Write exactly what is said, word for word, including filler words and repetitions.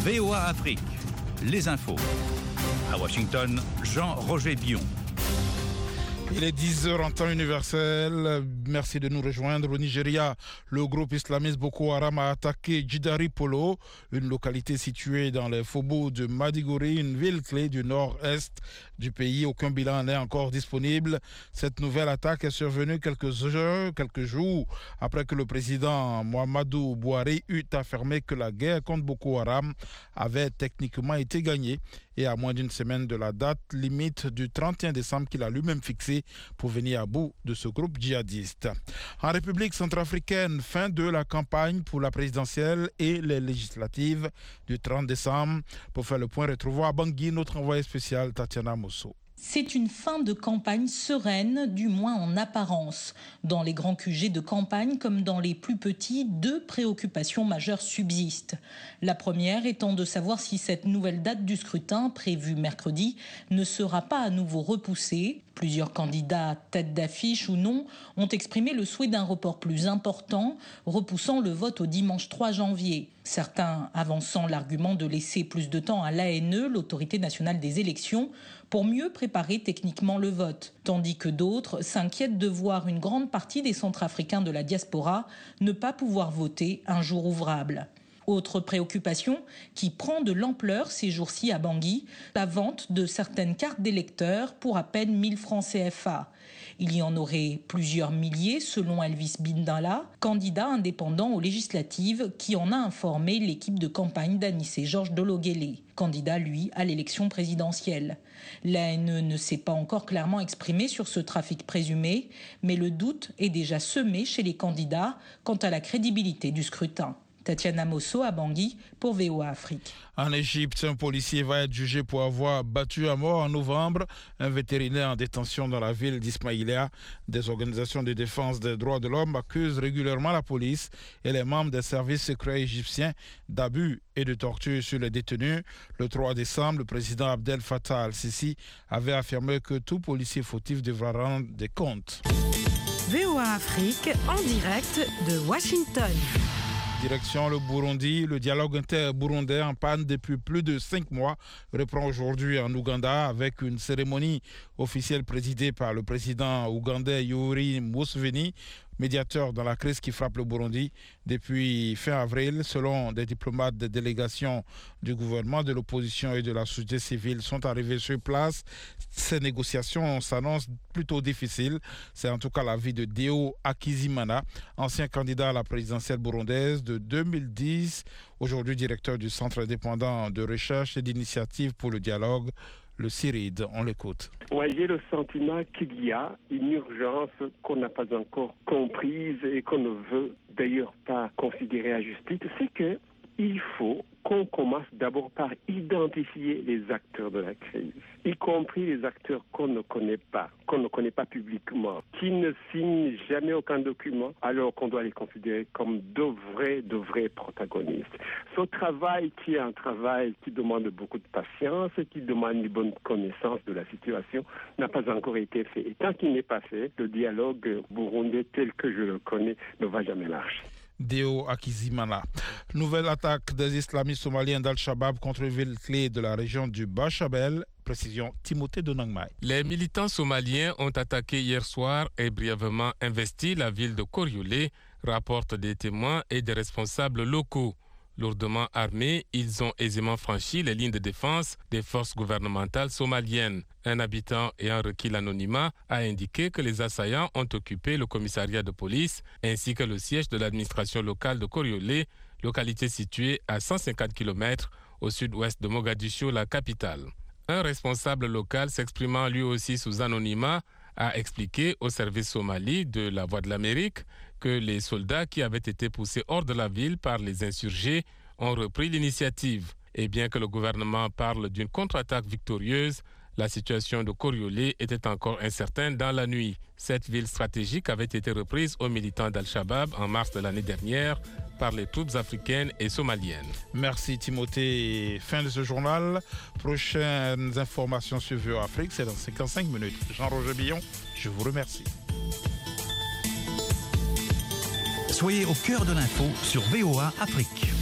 V O A Afrique, les infos. À Washington, Jean-Roger Bion. Il est dix heures en temps universel. Merci de nous rejoindre. Au Nigeria, le groupe islamiste Boko Haram a attaqué Jidari Polo, une localité située dans les faubourgs de Maiduguri, une ville clé du nord-est du pays. Aucun bilan n'est encore disponible. Cette nouvelle attaque est survenue quelques heures, quelques jours après que le président Muhammadu Buhari eut affirmé que la guerre contre Boko Haram avait techniquement été gagnée, et à moins d'une semaine de la date limite du trente et un décembre qu'il a lui-même fixé pour venir à bout de ce groupe djihadiste. En République centrafricaine, fin de la campagne pour la présidentielle et les législatives du trente décembre. Pour faire le point, retrouvons à Bangui notre envoyé spécial Tatiana Mosso. C'est une fin de campagne sereine, du moins en apparence. Dans les grands Q G de campagne comme dans les plus petits, deux préoccupations majeures subsistent. La première étant de savoir si cette nouvelle date du scrutin, prévue mercredi, ne sera pas à nouveau repoussée. Plusieurs candidats, tête d'affiche ou non, ont exprimé le souhait d'un report plus important, repoussant le vote au dimanche trois janvier. Certains avançant l'argument de laisser plus de temps à l'A N E, l'autorité nationale des élections, pour mieux préparer techniquement le vote, tandis que d'autres s'inquiètent de voir une grande partie des Centrafricains de la diaspora ne pas pouvoir voter un jour ouvrable. Autre préoccupation qui prend de l'ampleur ces jours-ci à Bangui, la vente de certaines cartes d'électeurs pour à peine mille francs C F A. Il y en aurait plusieurs milliers selon Elvis Bindala, candidat indépendant aux législatives, qui en a informé l'équipe de campagne d'Anissé Georges Dologuélé, candidat lui à l'élection présidentielle. L'A N E ne s'est pas encore clairement exprimé sur ce trafic présumé, mais le doute est déjà semé chez les candidats quant à la crédibilité du scrutin. Tatiana Mosso à Bangui pour V O A Afrique. En Égypte, un policier va être jugé pour avoir battu à mort en novembre un vétérinaire en détention dans la ville d'Ismaïlia. Des organisations de défense des droits de l'homme accusent régulièrement la police et les membres des services secrets égyptiens d'abus et de torture sur les détenus. Le trois décembre, le président Abdel Fattah al-Sisi avait affirmé que tout policier fautif devra rendre des comptes. V O A Afrique en direct de Washington. Direction le Burundi, le dialogue inter-burundais en panne depuis plus de cinq mois reprend aujourd'hui en Ouganda avec une cérémonie officielle présidée par le président ougandais Yoweri Museveni, médiateur dans la crise qui frappe le Burundi depuis fin avril. Selon des diplomates, des délégations du gouvernement, de l'opposition et de la société civile sont arrivés sur place. Ces négociations s'annoncent plutôt difficiles. C'est en tout cas l'avis de Deo Akizimana, ancien candidat à la présidentielle burundaise de deux mille dix, aujourd'hui directeur du Centre indépendant de recherche et d'initiative pour le dialogue, le CIRID. On l'écoute. Ouais, j'ai le sentiment qu'il y a une urgence qu'on n'a pas encore comprise et qu'on ne veut d'ailleurs pas considérer à juste titre. C'est que il faut qu'on commence d'abord par identifier les acteurs de la crise, y compris les acteurs qu'on ne connaît pas, qu'on ne connaît pas publiquement, qui ne signent jamais aucun document, alors qu'on doit les considérer comme de vrais, de vrais protagonistes. Ce travail qui est un travail qui demande beaucoup de patience, qui demande une bonne connaissance de la situation, n'a pas encore été fait. Et tant qu'il n'est pas fait, le dialogue burundais tel que je le connais ne va jamais marcher. Deo Akizimana. Nouvelle attaque des islamistes somaliens d'Al-Shabaab contre une ville clé de la région du Bachabel. Précision Timothée Donangmai. Les militants somaliens ont attaqué hier soir et brièvement investi la ville de Koryoulé, rapportent des témoins et des responsables locaux. Lourdement armés, ils ont aisément franchi les lignes de défense des forces gouvernementales somaliennes. Un habitant ayant requis l'anonymat a indiqué que les assaillants ont occupé le commissariat de police ainsi que le siège de l'administration locale de Koryoulé, localité située à cent cinquante kilomètres au sud-ouest de Mogadiscio, la capitale. Un responsable local s'exprimant lui aussi sous anonymat a expliqué au service somali de la Voix de l'Amérique que les soldats qui avaient été poussés hors de la ville par les insurgés ont repris l'initiative. Et bien que le gouvernement parle d'une contre-attaque victorieuse, la situation de Koryoulé était encore incertaine dans la nuit. Cette ville stratégique avait été reprise aux militants d'Al-Shabaab en mars de l'année dernière par les troupes africaines et somaliennes. Merci Timothée. Fin de ce journal. Prochaines informations sur V O A Afrique, c'est dans cinquante-cinq minutes. Jean-Roger Billon, je vous remercie. Soyez au cœur de l'info sur V O A Afrique.